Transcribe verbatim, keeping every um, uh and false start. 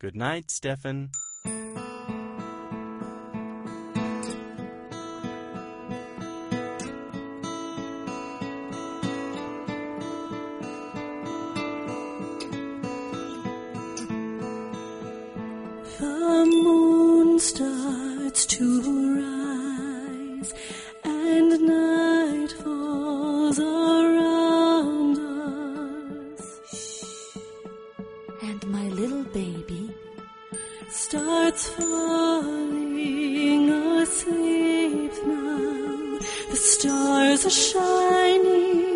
Good night, Stefan. The moon starts to rise, and night falls around us. And my little baby starts falling asleep now. The stars are shining